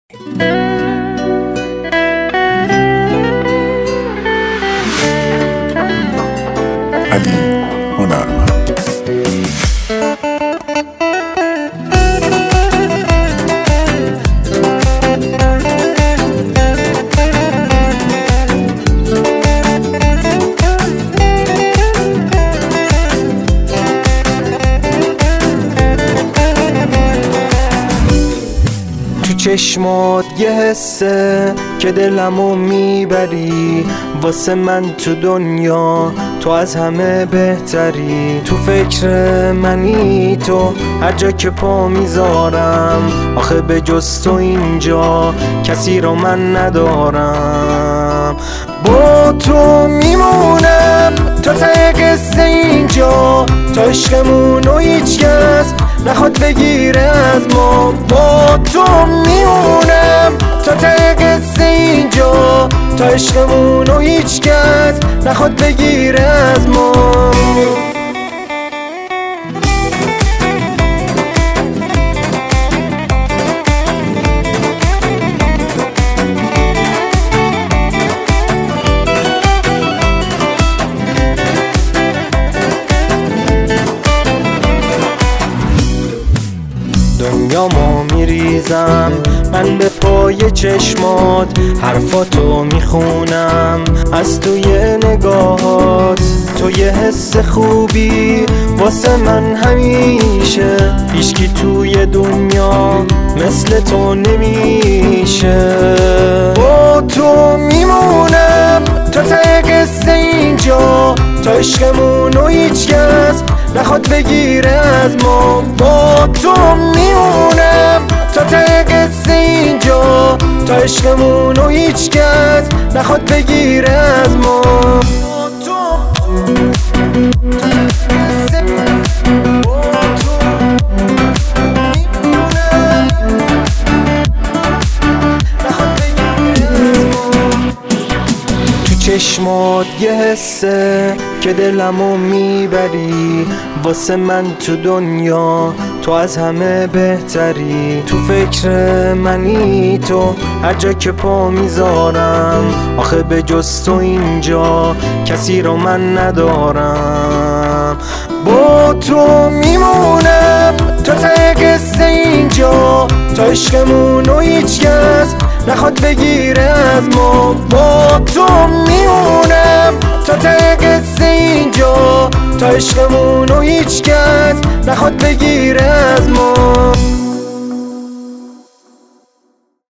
علی هنرمند. چشمات یه حسه که دلمو میبری، واسه من تو دنیا تو از همه بهتری. تو فکر منی تو هر جا که پا میذارم، آخه به جز تو اینجا کسی رو من ندارم. با تو میمونم تا ته قصه اینجا، تا عشقمون و هیچ کس نخواد بگیره از ما. با تو میمونم تا ته قصه اینجا، تا عشقمون و هیچ کس نخواد بگیره از ما. دنیا ما میریزم من به پای چشمات، حرفاتو میخونم از توی نگاهات. تو یه حس خوبی واسه من همیشه، هیچکی توی دنیا مثل تو نمیشه. با تو میمونم تا ته قصه اینجا، تا عشقمون و هیچ کس نخواد بگیره از ما. با تو میمونم تا ته قصه اینجا، تا عشقمون و هیچ کس نخواد بگیره از ما. چشمات یه حسه که دلمو میبری، واسه من تو دنیا تو از همه بهتری. تو فکر منی تو هر جا که پا میذارم، آخه به جز تو اینجا کسی رو من ندارم. با تو میمونم تا ته قصه اینجا، تا عشقمون و هیچ کس نخواد بگیره از ما. با تو میمونم تا ته قصه اینجا، تا عشقمون و هیچ کس نخواد بگیره از ما.